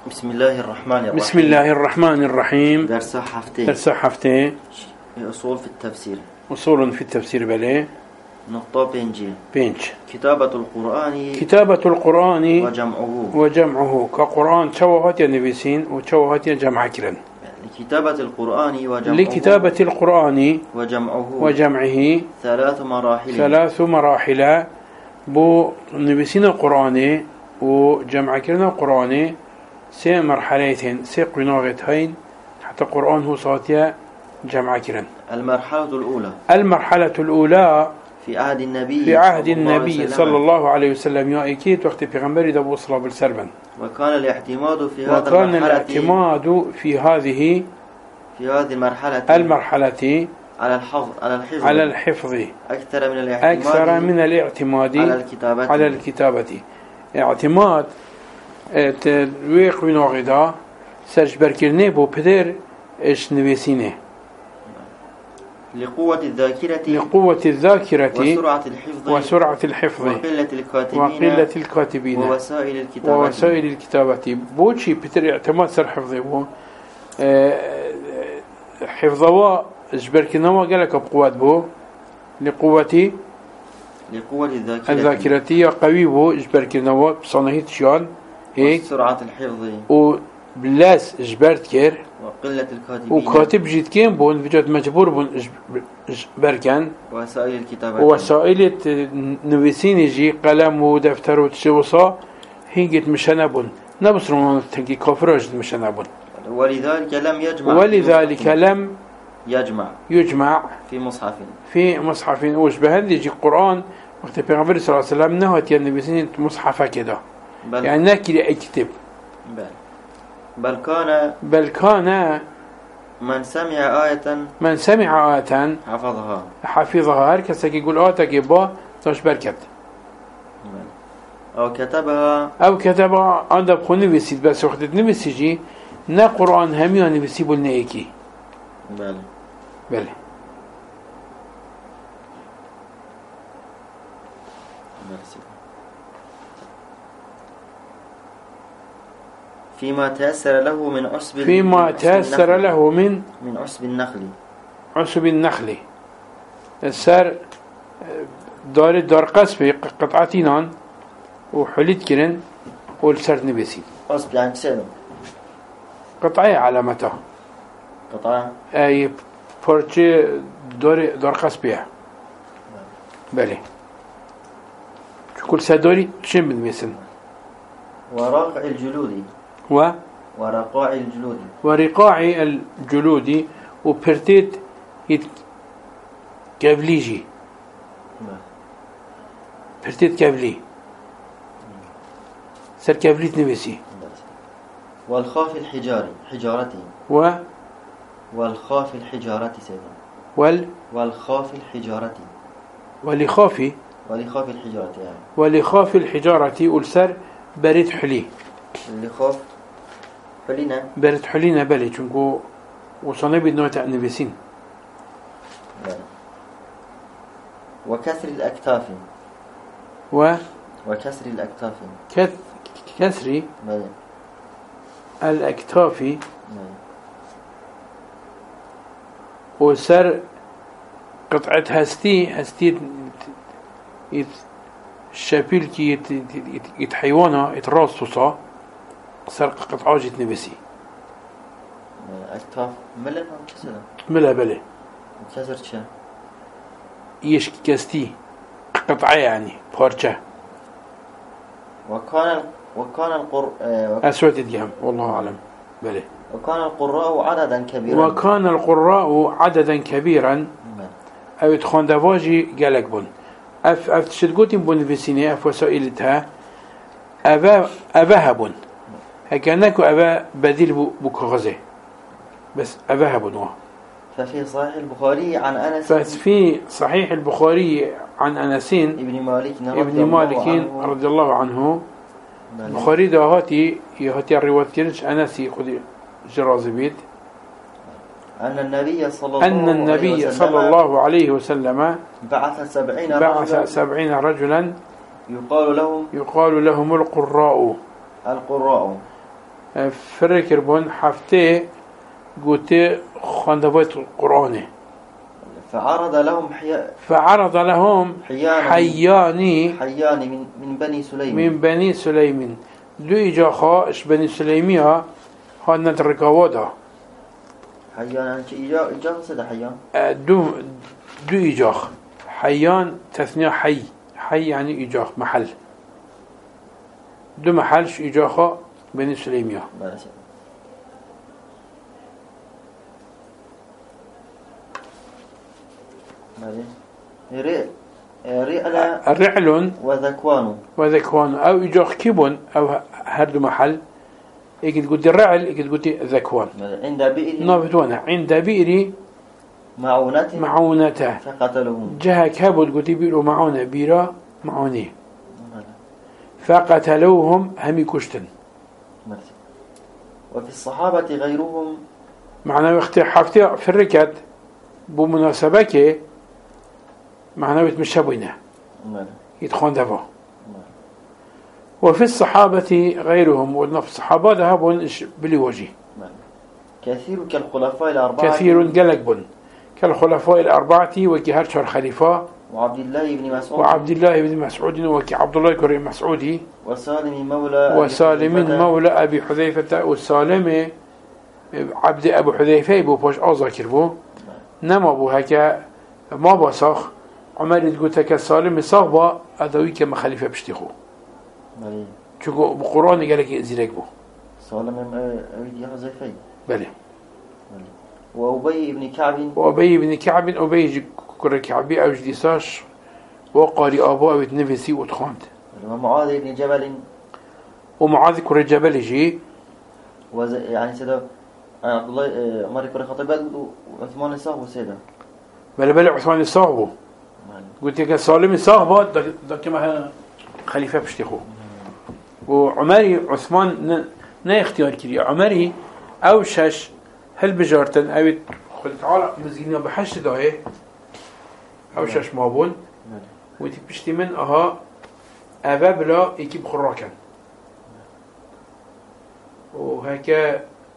بسم الله الرحمن الرحيم. بسم الله الرحمن الرحيم. درس حفتي. أصول في التفسير. أصول في التفسير بلي. نقطة بينج. كتابة القرآن وجمعه كقرآن شوهات النبيسين وشوهات جمع كرن. لكتابة القرآن وجمعه ثلاث مراحل بو نبيسين القرآن وجمع كرن القرآن سي مرحلتين سي قناغتين حتى القرآن هو صاتيا جمع كرن. المرحلة الأولى في عهد النبي صلى الله عليه وسلم يا أكيد وقت پیغمبر دبو صلى الله عليه وسلم. وكان الاعتماد في هذه المرحلة على الحفظ أكثر من الاعتماد على الكتابة. اعتماد ترويق ونوغدا سرجبر كرنه بو پدر اش نويسينه لقوة الذاكرة وسرعة الحفظ وقلة الكاتبين ووسائل الكتابة. بوشي بتر اعتماد سر حفظه بو حفظه اجبر كنوا قالك بقوات بو لقوة الذاكرة قوي بو اجبر كنوا بصنهيت شان هيك سرعة الحفظ وبلاس اجبرت كير وقلة الكاتبين وكاتب جيت كين بون بجد مجبور بون بركان وسائل نويسين يجي قلم ودفتر وتشوصا هيجت مشنبون نبصرون تنكي كفرج مشنبون. ولذلك لم يجمع في مصحف وشبه اللي يجي القرآن وقت پیغمبر صلى الله عليه وسلم نهت النبيسين مصحفه كده يعني ناكي اكتب بل كان من سمع آية حفظها هركسا يقول آياتك يبا تاش بركت أو كتبها أنا بخو نبسيد بس وقت نبسيجي نا قرآن هميا نبسي بولنا ايكي بله فيما تيسر له من عصب النخل السر دار قصبي قطعتين وحليت كرن والسر نبسي قصب يعني سنو قطعية علامتها اي فرشي دار قصبية بله كل سدوري شن بالمثل ورقاع الجلود وبرتيت كابليجي برتيت كابلي سر كابليت نبسي والخاف حجارته والخاف الحجارة سيدا والخاف الحجارة ولخاف الحجارة والسر بريد حلي اللي خاف حلينا بريد حلينا بلي چونكو وصلنا بدنا نبسين وكسر الأكتاف كسر الأكتاف وسر قطعة هستي الشابيل كي يتحيوانا يتراصصا سر قطعة جيت نبسي أكتاف ملا بله كسر شا يشكي كستي قطعة يعني بارشة وكان أسود الديام والله أعلم بله وكان القراء عددا كبيرا أو تخون دواجي قالك بون أف تشتقوتين بون فيسيني أف وسائلتها أباها بون هكذا أبا بديل بكغزة بس أباها بون ففي صحيح البخاري عن أنس ابن مالك رضي الله عنه البخاري ده هاتي الرواية كنش أنسي خذ جرازبيت أن النبي صلى الله عليه وسلم بعث 70 رجلا يقال لهم القراء فرق بون هفته قوتي خاندوات القرآن فعرض لهم حياني من بني سليم دو إجاخا إش بني سليمية هانت ركوادا حيان إجاخ سيدا حيان دو إجاخ حيان تثنية حي يعني إجاخ محل دو محلش إجاخا بني سليمية رعل وذكوان أو إجاخ كيبون أو هردو محل إيجي تقولي الرعل إيجي تقولي ذكوان عند بئر نافتوانا عند بئر معونته فقتلهم جهة كابو تقولي بئر معونة بيرا معوني فقتلوهم همي كشتن وفي الصحابة غيرهم معنى وقت حفتي في الركات بمناسبة معنى يتمشبونه يدخون دفع وفي الصحابة غيرهم والنفس الصحابة ذهبون بلي وجه كثير كالخلفاء الأربعة كثير قلقبن كالخلفاء الأربعة وكهرشر خليفة وعبد الله بن مسعود وكعبد الله كريم مسعودي وسالم مولى أبي حذيفة والسالم عبد أبو حذيفة بو باش أذكر بو نما بو هكا ما بصخ عمر قلت لك السالم صاغبا أدوي كما خليفة بشتيخو شو بقرآن قال لك زيرك بو سالم أبي حذيفة بله وأبي بن كعب أبي كره كعبي أو جديساش وقاري أبو أو تنفسي وتخانت ومعاذ كره جبل جي يعني سيدا عبد الله عمر كره خطيبات وعثمان الصاحب سيدا بل عثمان الصاحب قلت لك سالم الصاحب ده كما خليفة بشتخو وعمري عثمان نا اختيار كري عمري أو شش هل بجارتن أو خلت تعالى مزجينه بحش ده أو شش مابون وتي بشتي من أها أبابلا يكيب خراكن وهكا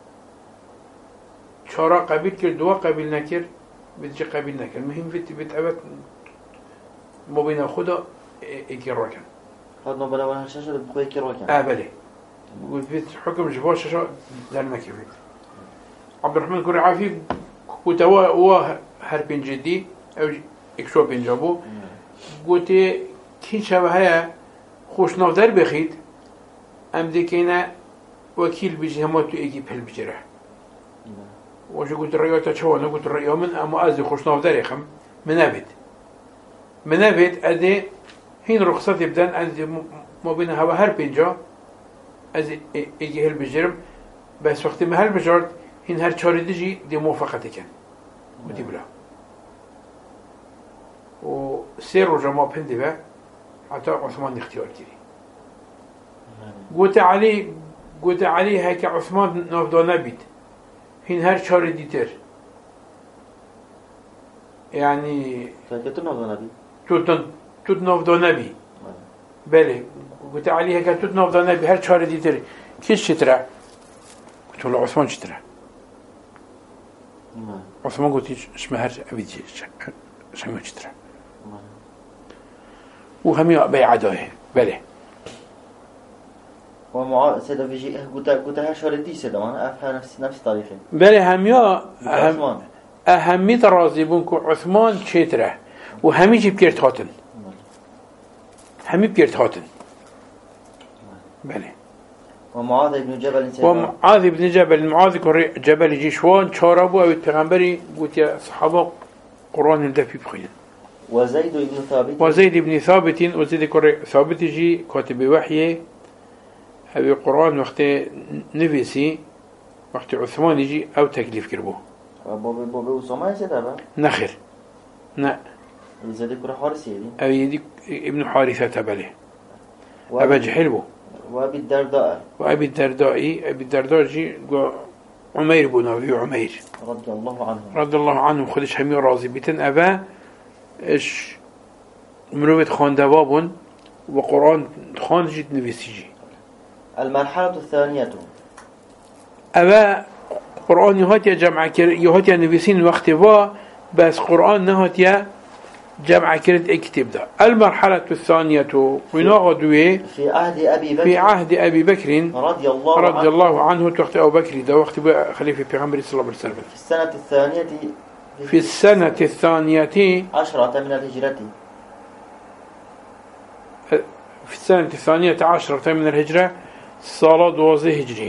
شارع قبيل كر دوا قبيل نكر بتجي قبيل نكر المهم في بتعبت ما بين خدا يكراكن هذا بلا ولا شاشة بقى يكراكن بله وفي حكم جبال شاشة لما كيفيت عبد الرحمن كوري عافي وتوا هو هربين جدي أو إكشوا بين جابو قلت كين شبهها خوش نافدار بخيت أم ديكينا وكيل بيجي هماتو إيجي بحل بجرح وشو قلت الرئيوة تشوانا قلت الرئيوة من أما أزي خوش نافدار يخم منابت أدي هين رخصات يبدان أزي ما بين هوا هربين جا أزي إيجي هل بجرم بس وقت ما هل بجرد هين هر چاري دي دي موافقتي كان ودي بلا وسير رجما بهندي بقى حتى عثمان اختيار كري قلت علي هيك عثمان نافدا نبيت هين هر چاري ديتر يعني فكتو نافدا نبي توت نافدا نبي بله قلت علي هيك توت نافدا نبي هر چاري ديتر كيش شترا قلت له عثمان شترا عثمان قلت اسمه هر أبيدي شمو شترا وهمي بيعدوه بله سيدا في شيء قلت هالشهر دي سيدا ما أفهم نفس تاريخي بله هميا أهمية رازيبون كو عثمان شترا وهمي جي بيرت هاتن همي بيرت هاتن بله ومعاذ بن جبل معاذ كوري جبل جيشوان شاربو أو البيغمبري قلت يا صحابة قرآن الدفي بخير وزيد بن ثابت وزيد كوري ثابت جي كاتب وحي أو القرآن وقت نفسي وقت عثمان جي أو تكليف كربو بابي أسامة يسيدها نخير نا زيد كوري حارس يدي أو يدي ابن حارثة بله أبا جحلبو وأبي الدرداء جي عمير بن أبي عمير رضي الله عنه خدش همي راضي بيتن أبا إيش مروت خان دوابون وقرآن خان جيت نفسي جي المرحلة الثانية أبا قرآن يهات يا جمع يهات يا نفسين وقت با بس قرآن نهات يا جمع كرد اكتب ده. المرحلة الثانية ونغدوه في عهد أبي بكر رضي الله عنه وقت أبو بكر ده وقت خليفة پیغمبر صلى الله عليه وسلم في السنة الثانية عشرة من الهجرة في السنة الثانية عشرة من الهجرة صلاة 12 هجري.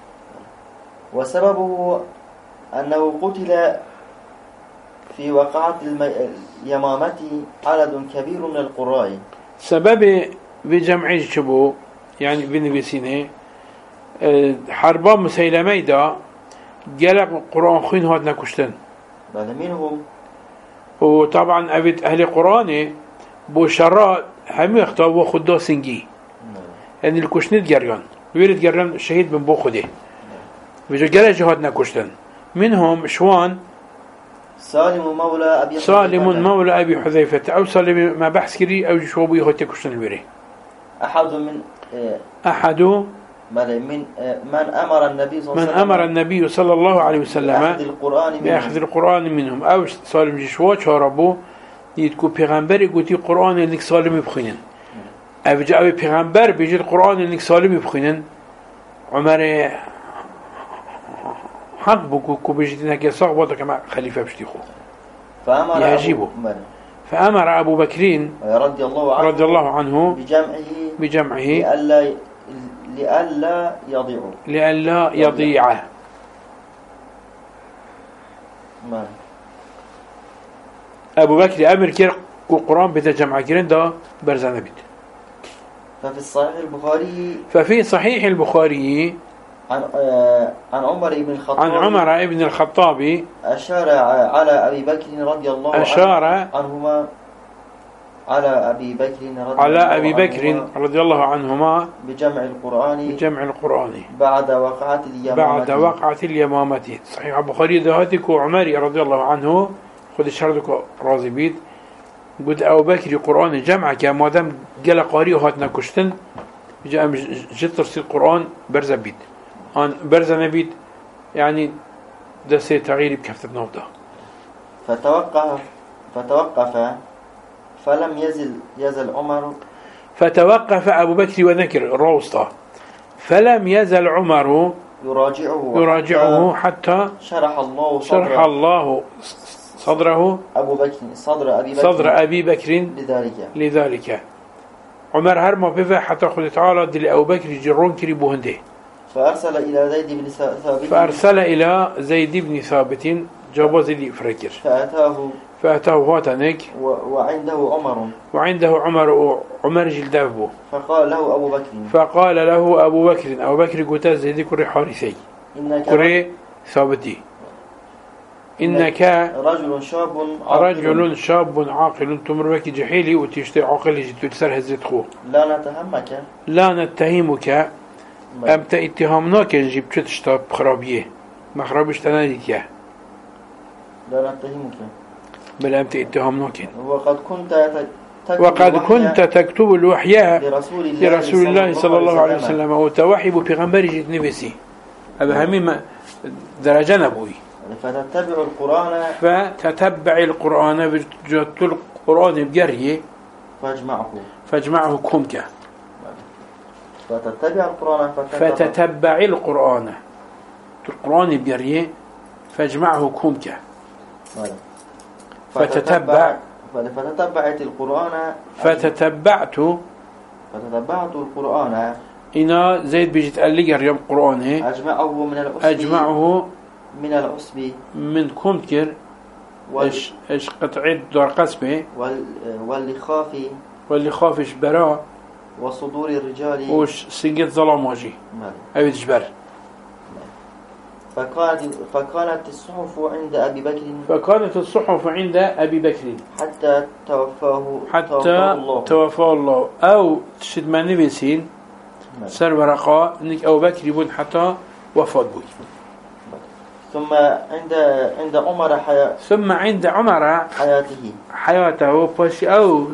وسببه أنه قتل في وقعة اليمامة عدد كبير من القراء. سبب بجمع شبو يعني بنبيسينه حربا مسيلمة دا جلق قرآن خوين هاد نكشتن بعد منهم وطبعا أبيت أهل قرآن بشراء هم يختاروا خدا سنجي يعني الكشنيت جريان ويرد جريان شهيد من بو خده وجا جلق جهاد نكشتن منهم شوان سالم مولى أبي حذيفة أو سالم ما بحث كري أو شو بيه تكشتن الوري أحد من أمر النبي صلى الله عليه وسلم بأخذ القرآن منهم أو سالم جشوا شاربو يتكو پیغمبر يقولي قرآن إنك سالم يبخينن أو جاء پیغمبر بيجي القرآن إنك سالم يبخينن عمر حق بكو بيجي إنك يساق بطا كما خليفة بشتيخو يعجبه فأمر أبو بكر رضي الله عنه بجمعه لئلا يضيعه أبو بكر أمر كير القرآن بدا جمع كيرن دا برزانة بيت. ففي صحيح البخاري عن عمر بن الخطاب أشار على أبي بكر رضي الله عنهما على أبي بكر رضي الله عنهما بجمع القرآن بعد وقعة اليمامة. صحيح البخاري ذهاتك وعمر رضي الله عنه خذ الشردك راضي بيت قلت أبو بكر قرآن جمع كما دام قال قاري وهاتنا كشتن جاء جت ترسيل القرآن برزة بيت أن برزة نبيت يعني ده سيتغير بكفتة نوضة. فتوقف فلم يزل عمر فتوقف أبو بكر وذكر الروسطة فلم يزل عمر يراجعه حتى شرح الله صدر أبي بكر لذلك. عمر هرما بفا حتى خذ تعالى دل أبو بكر جرون كريبو هنده فأرسل إلى زيد بن ثابت جابوا زيد فركر فأتاه هاتنك وعنده عمر جلدابه فقال له أبو بكر قلت زيد كري حارثي كري ثابتي إنك رجل شاب عاقل تمرك جحيلي وتشتي عاقل جتسر هزت خوه لا نتهمك أمت اتهامناك جبت تشتاب خرابيه ما خرابش تناديك يا لا نتهمك بل أمت اتهامناك وقد كنت تكتب الوحي لرسول الله صلى الله عليه وسلم وتوحب بغنبر جد نبسي أبا هميم درجة نبوي فتتبع القرآن بجدت القرآن بجريه فاجمعه كمك فتتبع القرآن بجريه فاجمعه كمك فتتبعت القرآن فتتبعت القرآن إنا زيد بيجت قال لي اليوم قرآنه أجمعه من العصب من كمكر إيش قطعت دار قسمه واللي خافش براء وصدور الرجال وش سنجت ظلاماجي أبي تجبر فكانت الصحف عند أبي بكر حتى توفاه الله أو تشد ما نبيسين سر ورقاء إنك أبو بكر يبون حتى وفاة بوي. ثم عند عمر حياته باش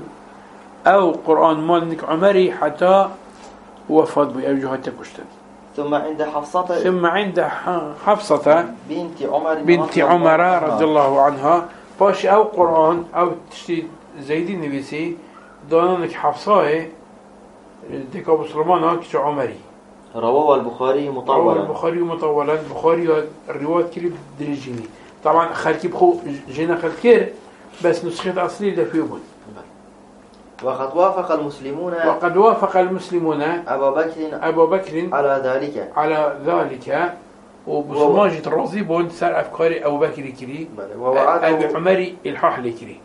أو قرآن مالك عمري حتى وفاة بوي أو جهة كشتن. ثم عند حفصة بنت عمر رضي الله عنها باش أو قرآن أو تشتي زيدي نبيسي دانك حفصة ديك أبو سلمان كش عمري رواه البخاري مطولا. البخاري الرواية كلي درجيني طبعا خلكي بخو جينا خلكير بس نسخة أصلي لفيهم. وقد وافق المسلمون أبا بكر على ذلك وبسماجة الرازي بون سار أفكاري أبو بكر كري أبي عمري الحاحلي كري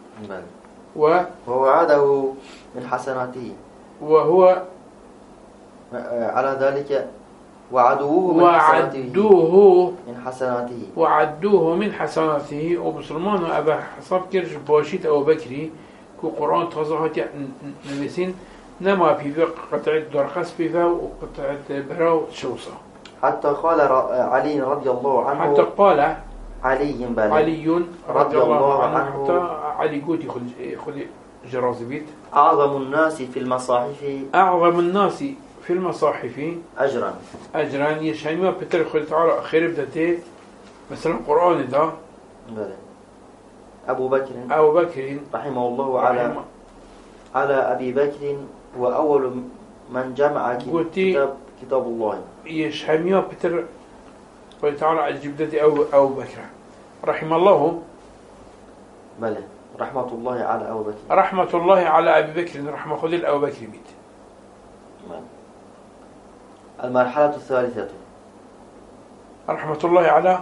ووعده من حسناته وهو على ذلك وعدوه من حسناته وبسلمان أبا حساب كرج باشيت أبو بكري كو قرآن تغزهات نبسين نما في قطعة درخص فيها وقطعة براو شوصة حتى قال علي رضي الله عنه حتى قال علي رضي الله عنه حتى علي قوتي خذ جرازبيت أعظم الناس في المصاحف أجرا يشهد ما بتر خذ تعالى خير بدته مثلا القرآن ده أبو بكر رحمه الله على أبي بكر وأول من جمع كتاب الله يشهد ما بتر خذ تعالى الجبدة أو بكر رحمه الله رحمة الله على أبو بكر رحمة الله على أبي بكر رحمة خذ أبو بكر بيت. المرحلة الثالثة رحمة الله على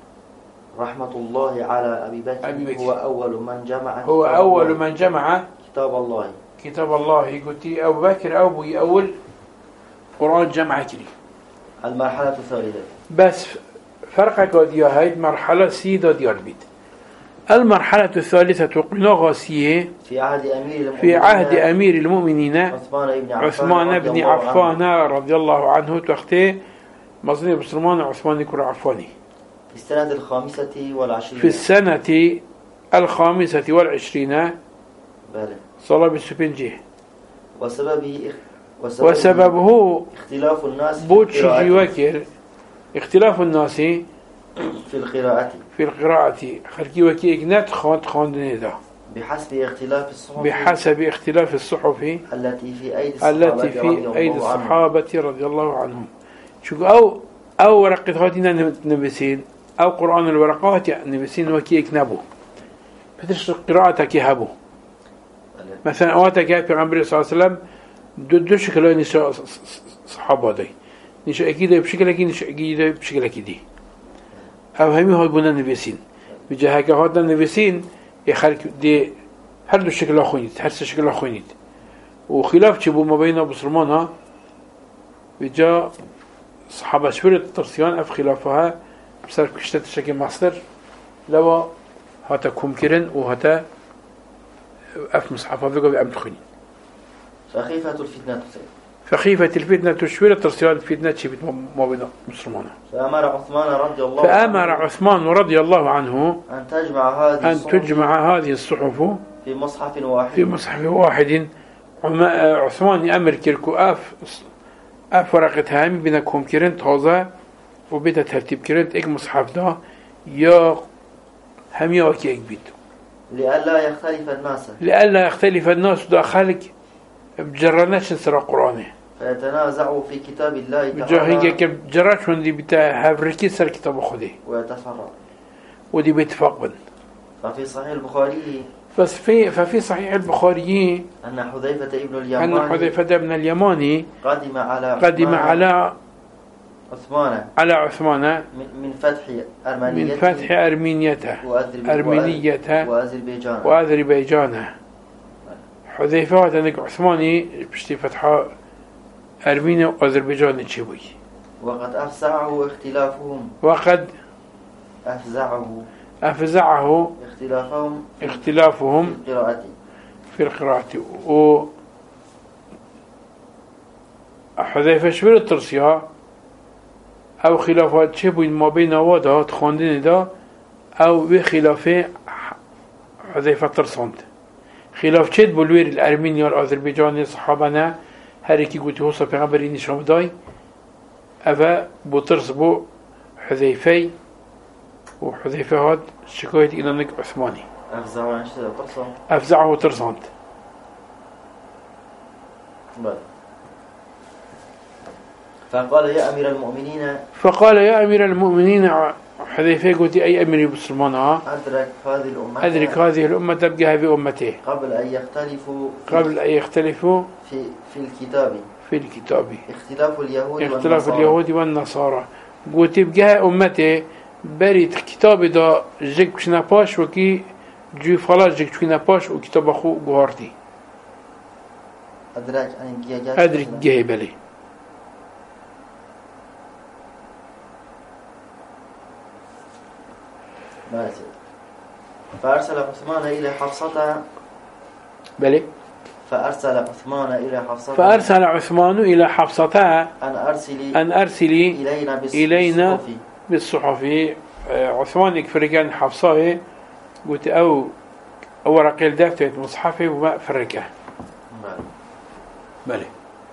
أبي بكر هو أول من جمع كتاب الله قلت أبو بكر أبوي أول قرآن جمع كري. المرحلة الثالثة بس فرقك وديا هاي مرحلة سيدة ديال بيت. المرحلة الثالثة قلنا غاسية في عهد أمير المؤمنين عثمان بن عفان رضي الله عنه تختي مصنع بسلمان عثمان كر عفاني في السنة 25 صلى بالسفنجي وسببه اختلاف الناس اختلاف الناس في القراءة خلقي وكي إجنات خاندني ده بحسب اختلاف الصحف التي في أيدي الصحابة رضي الله عنهم. شو أو ورقة هاتنا نبسين أو قرآن الورقات نبسين وكي يكنبوا فتش قراءتك يهبوا مثلا أواتك في عمر صلى الله عليه وسلم دو شكل نشاء صحابة دي نشاء أكيد بشكل أكيد نشاء أكيد بشكل أكيد أو همي هاد بنا نبسين بجهك هاد نبسين يخلق دي هر دو شكل أخوينيت هر شكل أخوينيت وخلاف تشبو ما بين بسلمانها بجا صحابة شفرة الترسيان أف خلافها بسبب كشتات الشكل مصدر لو هاتا كومكرن وهاتا أف مصحفها فيقوا بأمن خنين. فخيفة الفتنة تشوير الترسيان الفتنة شبت ما بين مسلمانها. فأمر عثمان رضي الله عنه أن تجمع هذه الصحف في مصحف واحد. عثمان يأمر كيركو أف ورقة هامي بينكم كيرن تازة وبيتا ترتيب كيرن إيك مصحف ده يا همي أوكي إيك بيت لألا يختلف الناس داخلك بجرناش نسرى قرآنه فيتنازعوا في كتاب الله تعالى جرات وندي بتاع هبركي سر كتاب خده ويتفرق ودي بيتفق بن. ففي صحيح البخاري ففي صحيح البخاري أن حذيفة بن اليماني قدم على عثمان من فتح أرمينية وأذربيجان. حذيفة أنك عثماني بشتي فتح أرمينيا وأذربيجان تشوي. وقد أفزعه اختلافهم في القراءة. حذيفة شبير الترسية أو خلافات شبه ما بين وضع تخاندين دا أو بخلافة حذيفة ترسانت خلاف شد بلوير الأرميني والأذربيجاني صحابنا هريكي قلت هو صفي غبريني شامداي أفا بطرس بو حذيفي وحذيفة هاد شكويت إلى نك عثماني أفزعه ترسانت فقال يا أمير المؤمنين حذيفة قلت أي أمير المسلمين أدرك هذه الأمة تبقى بأمته قبل أن يختلفوا في الكتاب اختلاف اليهود والنصارى قلت بقى أمته بريد كتاب دا جيك بشنا باش وكي جو فلاش جيك بشنا باش وكتاب أخو قهارتي أدرك جهي بلي فأرسل عثمان إلى حفصة بلي فأرسل عثمان إلى حفصة أن أرسلي إلينا بالصحف عثمان يكفرقان حفصة قلت أو ورقيل دفتة مصحفي وما فرقه بلي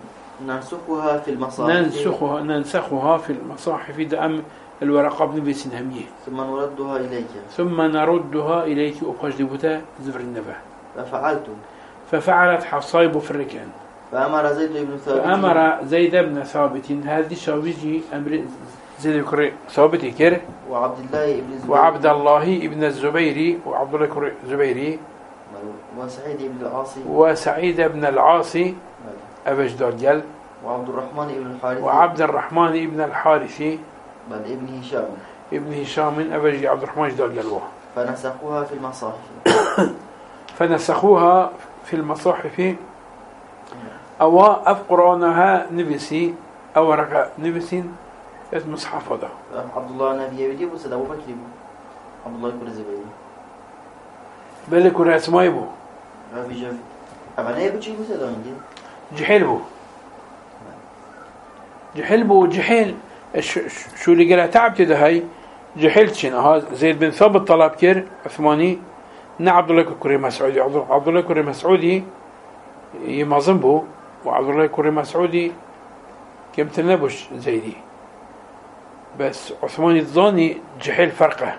ننسخها في المصاحف دعم الورقة بنبسين همية ثم نردها إليك أبخش دبوتا زفر النبه ففعلت حفصة بفرقان فأمر زيد بن ثابت هذه شاويجي أمر زيد ثابت كر وعبد الله ابن الزبيري وعبد الله كر الزبيري وسعيد بن العاصي أبش درجل وعبد الرحمن ابن الحارث بل ابن هشام أبجي عبد الرحمن درجل فنسخوها في المصاحف أو أفقرانها نبسي أو رقا نبسين المصحف هذا عبد الله نبي يجيب وسد أبو بكر عبد الله يكون زبيدي بل يكون اسمه يبو أما نبي يجيب وسد عندي جحيل بو شو اللي قال تعبت ده هاي جحيل شنو زيد بن ثابت طلب كير عثماني عبد الله كريم مسعودي عبد الله كريم مسعودي يمازن بو وعبد الله كريم مسعودي كم تنبش زيدي بس عثماني الظاني جحيل فرقه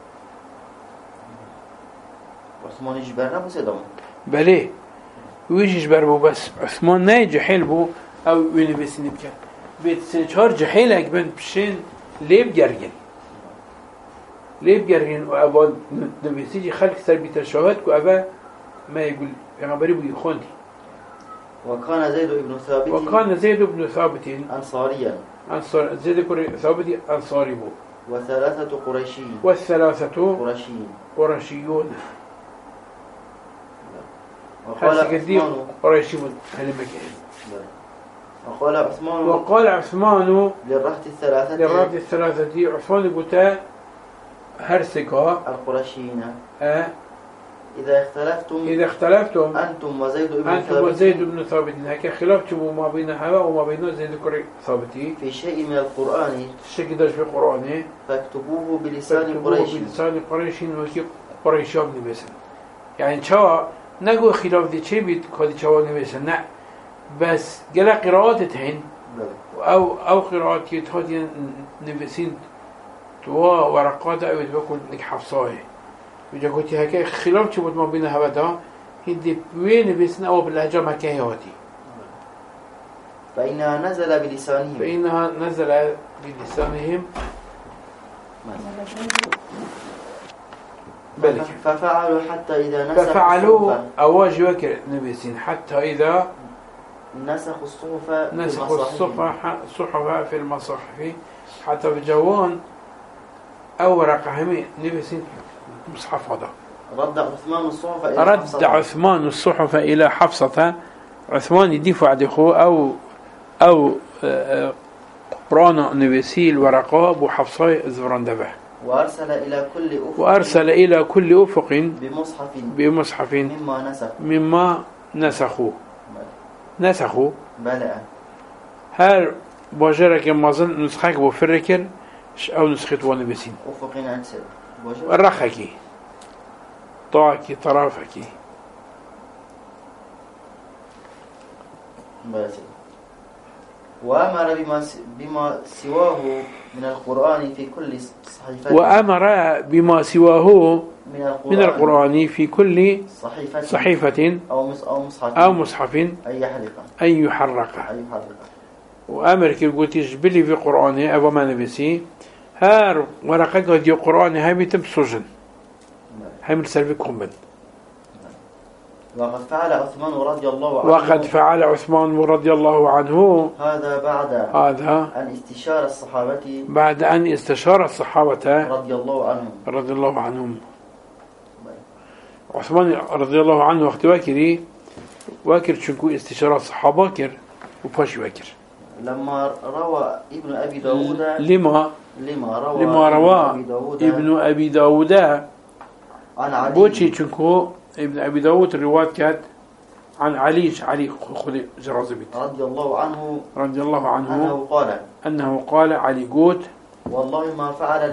عثماني جبرنا بو سيدهم بلي ويش جبر بو بس عثمان ناي جحيل بو او وين بس نبكي بيت سنشار جحيلك بن بشين ليب جرجن وأبا نبيسيجي خلق سر بتشهد كأبا ما يقول يعني بريبو يخوندي وكان زيد بن ثابت أنصاريا زيد بن ثابت أنصاري بو والثلاثة قرشيون وقال عثمان قريشيون هل مكان وقال عثمان للرهط الثلاثة عثمان قلت هرسكها القرشيين إذا اختلفتم أنتم وزيد بن ثابت هكا خلافتم ما بين هوا وما بين زيد بن ثابت في شيء من القرآن الشيء ده في القرآن فاكتبوه بلسان قريش وكي قريشان نبسن يعني شوا نقول خلاف دي شيء بيت كذي شوا نبسن لا بس جل قراءات تهين أو قراءات يتهدي نبسين توا ورقات أو تبكون لك حفصاي وجا قلت هكا خلاف شو ما بين هذا هندي وين بيسنا أو باللهجة مكانياتي فإنها نزل بلسانهم بلك ففعلوا حتى إذا ففعلوا أواج وكر نبيسين حتى إذا نسخوا الصحف في المصاحف حتى بجوان أورق همي نبيسين مصحف هذا رد عثمان الصحف إلى حفصة عثمان يدفع عدخو أو قرآن نبيسي الورقاء بحفصة زفران دبه وأرسل إلى كل أفق بمصحف مما نسخوا هل بوجرك مازن نسخك بفركر أو نسخت ونبيسين أفقين أنسل الرخكي طاعكي طرافكي وأمر بما سواه من القرآن في كل صحيفة. وأمر بما سواه من القرآن في كل صحيفة أو مصحف أن يحرق. وأمر كي قلت جبلي في القرآن أبو ما نبسي هار ورقة قد القرآن هاي بيتم سجن هاي من سلفكم من. وقد فعل عثمان رضي الله عنه. وقد فعل عثمان رضي الله عنه. هذا بعد أن استشار الصحابة رضي الله عنهم. عثمان رضي الله عنه وقت واكر شنكو استشارة الصحابة كر وفاش واكر. لما روى ابن أبي داود لما روى ابن أبي داود عن علي بوشي شنكو ابن أبي داود الرواية كانت عن علي خذ جرازبت رضي الله عنه أنه قال علي قوت والله ما فعل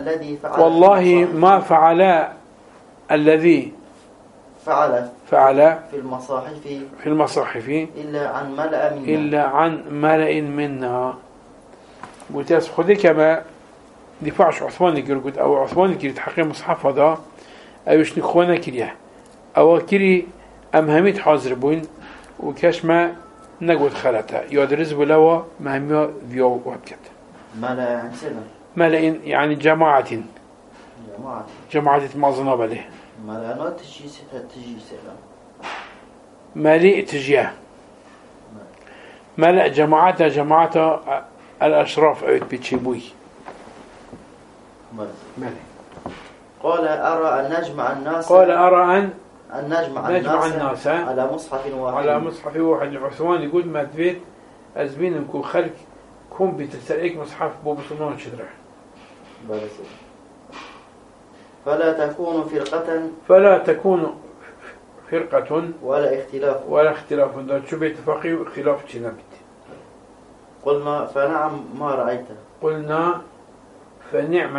الذي فعل في المصاحف إلا عن ملأ منا. قلت خذي كما دفاعش عثمان قلت أو عثمان كي تحقيق مصحف هذا أيش نخوانا كريه أو كري أمهميت حاضر بوين وكاش ما نقول خلطة يادرز بلوا مهمية فيو وابكت ملأ يعني جماعة مازنا بله ملأ تجي سلام ملئ تجيه ملأ جماعة الأشراف أيت بتشيبوي ملأ. قال أرى أن نجمع الناس على مصحف واحد. عثمان يقول ما تبيت أزبين مكو خلق كون بتسألك مصحف بوب صنون شدره. فلا تكون فرقة ولا اختلاف ده شو بيتفقي خلاف جنبت. قلنا فنعم ما رأيت. قلنا فنعم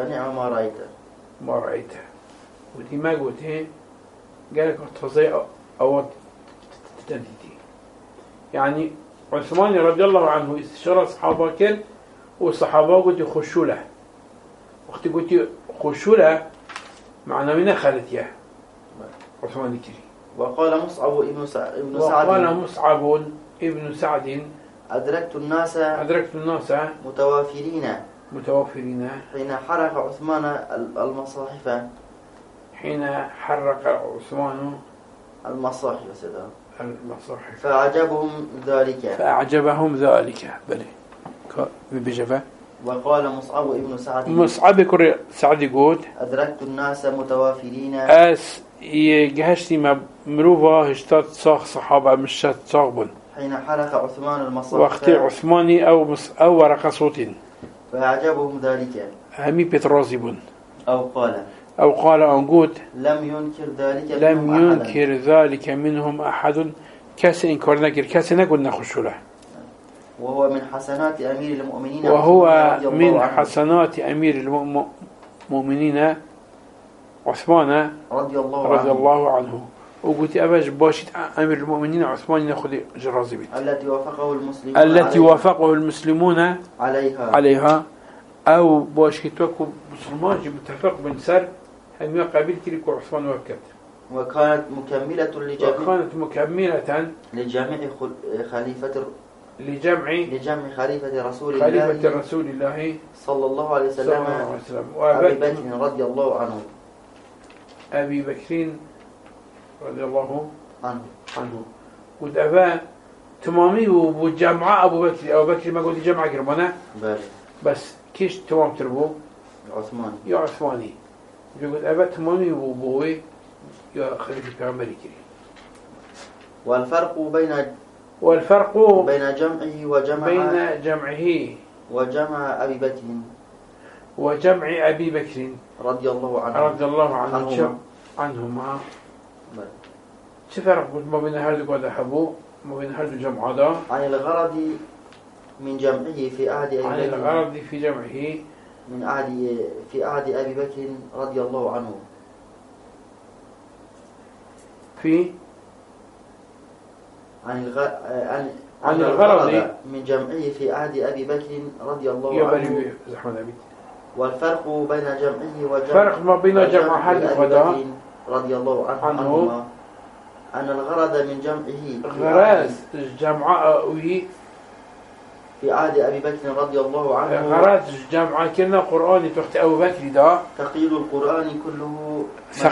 ما رأيت. ودي ما قلت قالك تفضي أو تتنتي. يعني عثمان رضي الله عنه استشار الصحابة كل والصحابة قلت يخشوا له. وقت قلت خشوا له معنى من خالتيه عثمان الكريم. وقال مصعب ابن سعد أدركت الناس متوافرين حين حرق عثمان المصاحف فأعجبهم ذلك بله بجفا. وقال مصعب كري سعد يقول أدركت الناس متوافرين يجهشتي مروفا هشتات صاغ صحابة مشات صاغبون حين حرق عثمان المصاحف وقت عثماني أو ورق صوت فأعجبهم ذلك همي بترازبون أو قال أنقود لم ينكر ذلك منهم أحد كاس إنكار نكر كاس نقول نخش له. وهو من حسنات أمير المؤمنين عثمان رضي الله عنه. وقلت أباش باشت أمير المؤمنين عثمان نأخذ جرازبت التي وافقه المسلمون عليها أو باشتوكو مسلمان متفق بن سر هم قبيل كليكو عثمان وكت. وكانت مكملة لجمع خليفة رسول الله صلى الله عليه وسلم أبي بكر رضي الله عنه. أبي بكر رضي الله عنه. قلت أبا تمامي وجمع أبو بكر ما قلت جمع قربنا بس كيش تمام تربو يا عثماني يقول أبا تمامي وبوي يا خليفة أمريكي. والفرق بين جمعه وجمع أبي بكر رضي الله عنهما شو فرق ما بين هذا وهذا حبو ما بين هذا الجمع هذا عن الغرض من جمعه في عهد أبي بكر رضي الله عنه عن الغرض من جمعه في عهد أبي بكر رضي الله عنه. والفرق بين جمعه وجمع فرق ما بين جمع حد بكر رضي الله عنهما أن الغرض من جمعه غرض جمعه في عهد أبي بكر رضي الله عنه غرض جمع كنا قرآن تحت أبو بكر دا تقييد القرآن كله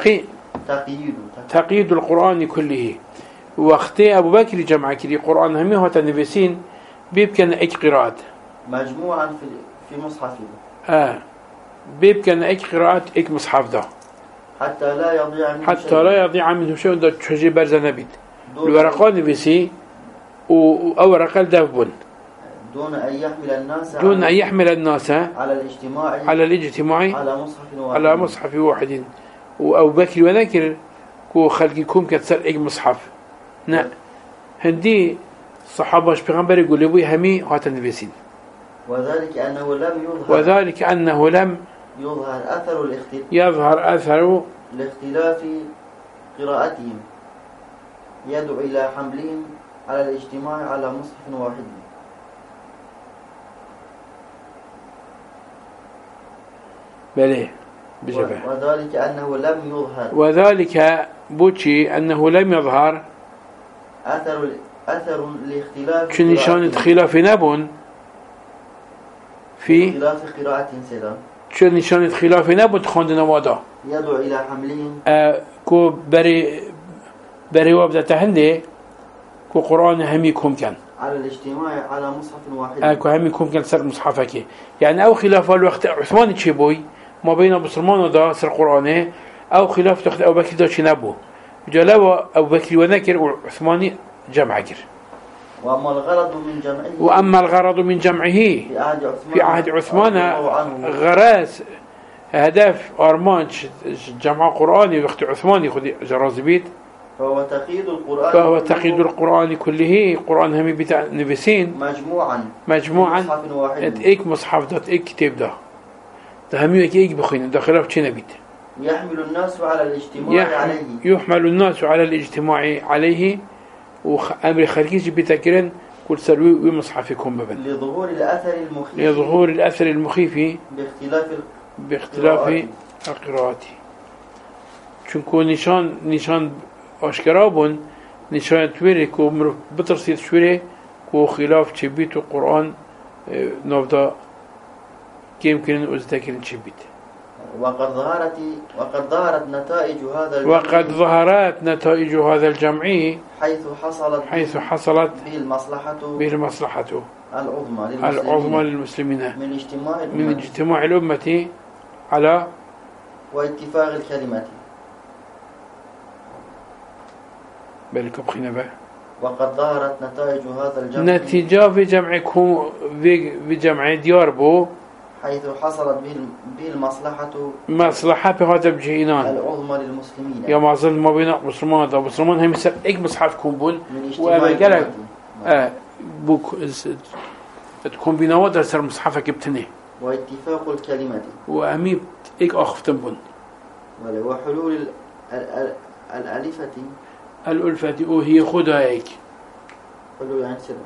تقييد القرآن كله. وقت أبو بكر جمع كري قرآن همي هو تنفسين بيبكن أي قراءات مجموعا في مصحفه بيبكن أي قراءات أي مصحف ده حتى لا يضيع منه شيء ده تشجي برز نبيت الورقان نفسي وأورق الدفبون دون أن يحمل الناس على الاجتماع على مصحف واحد. وأبو بكر ونكر كو خلقكم كتسر أي مصحف نعم هندي صحابة بيغمبر يقول لي همي هات النفسين. وذلك أنه لم يظهر أثر لاختلاف قراءتهم يدعو إلى حملهم على الاجتماع على مصحف واحد. بليه وذلك بوتشي أنه لم يظهر أثر الاختلاف شو نشان خلاف نبون في اختلاف قراءة سلام شو نشان خلاف نبون تخوندنا وادا يدعو إلى حملهم كو بري وابدأ تهندي كو قرآن هميكم كان على الاجتماع على مصحف واحد كو هميكم كان سر مصحفك يعني أو خلاف الوقت عثمان تشيبوي ما بين بسلمان ودا سر قرآنه أو خلاف تأخذ أبو بكر دا شنبه جلوا أبو بكر ونكر وعثماني جمع كر. وأما الغرض من جمعه في عهد عثمان غراس هدف أرمان جمع قرآني وقت عثماني خذ جرازبيت فهو تقييد القرآن كله قرآن همي بتاع نبسين مجموعا إيك مصحف ده إيك كتاب ده همي إيك بخين ده خلاف شيء نبيت يحمل الناس على الاجتماع عليه وأمر خارجي بتكرن كل سروي ومصحفكم ببن لظهور الأثر المخيف باختلاف القراءات چونكو نشان أشكرابون نشان تويري كو مروف بترسيد شويري كو خلاف چبيت القرآن نوفدا كيم كنن أزدكرن چبيت. وقد ظهرت نتائج هذا الجمع حيث حصلت به المصلحة العظمى للمسلمين من اجتماع الأمة على واتفاق الكلمة. بالك بخينا بقى. وقد ظهرت نتائج هذا الجمع نتيجة في جمع ديار بو حيث حصلت به المصلحة مصلحة بهذا الجينان العظمى للمسلمين يا معظم ما بين مسلمان ده مسلمان هم يصير إيك مصحف كومبون وأبجلك بوك تكون بيناود يصير مصحفك بتني واتفاق الكلمة وأمي إيك أخفتن بون وحلول الألفة وهي خدها إيك حلول يعني سر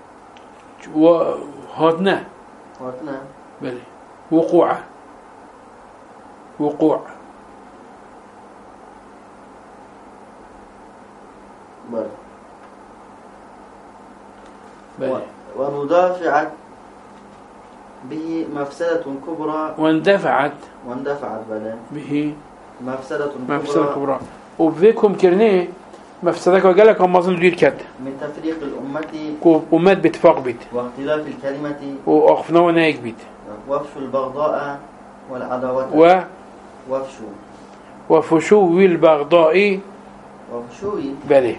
وهاتنا بلي وقوع بلي وندافعت به مفسدة كبرى واندفعت به مفسدة كبرى وبذيكم كرنيه مفسدك وقالك هم مظن دير كد من تفريق الأمة وأمات باتفاق بيت واختلاف الكلمة وأخفنا ونايك بيت وفشو البغضاء والعداوة وفشو البغضاء بله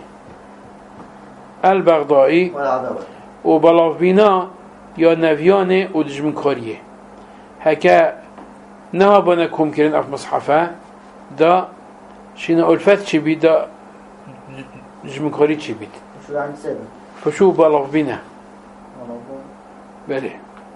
البغضاء والعداوة وبلافبنا يا نفيانه ودجمن كاريه هكا نهابنكم كرن أف مصحفة دا شنا ألفت شي بيت دا جمن كاري شي بيت شو يعني سبب فشو بلافبنا بله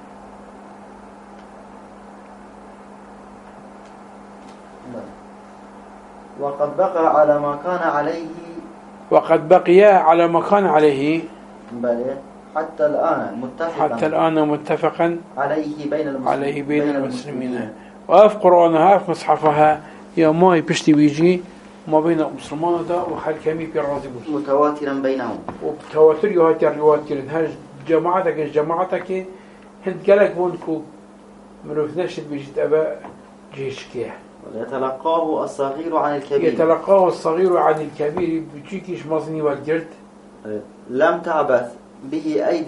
وقد بقى على ما كان عليه وقد بقي على ما كان عليه بله حتى الآن متفقا عليه بين المسلمين. وأف قرآنها في مصحفها يا ماي بشتي بيجي ما بين المسلمان دا وحال كمي بيرازي بوس متواترا بينهم وبتواتر يهاتي الروايات كرن هاج جماعتك هند قالك بونكو مروف نشد بيجيت أبا جيش كيه يتلقاه الصغير عن الكبير بتشيكيش مصني والجرد لم تعبث به أيدي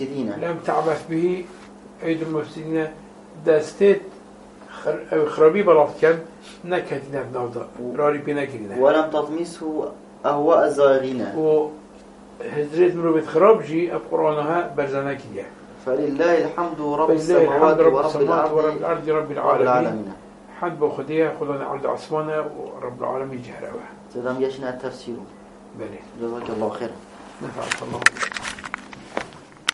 المفسدين داستيت خرابي بلافت كان نكتنا بنوضا راري بنكرنا ولم تطمسه أهواء الزائغين هزريت مروبة خراب جي أبقرانها برزانك دي فلله الحمد رب السماوات ورب الأرض رب العالمين حد بخديها خلنا عرض عصمانا ورب العالمين جهرها سلام يشنا التفسير بلي جزاك الله خير نفعك الله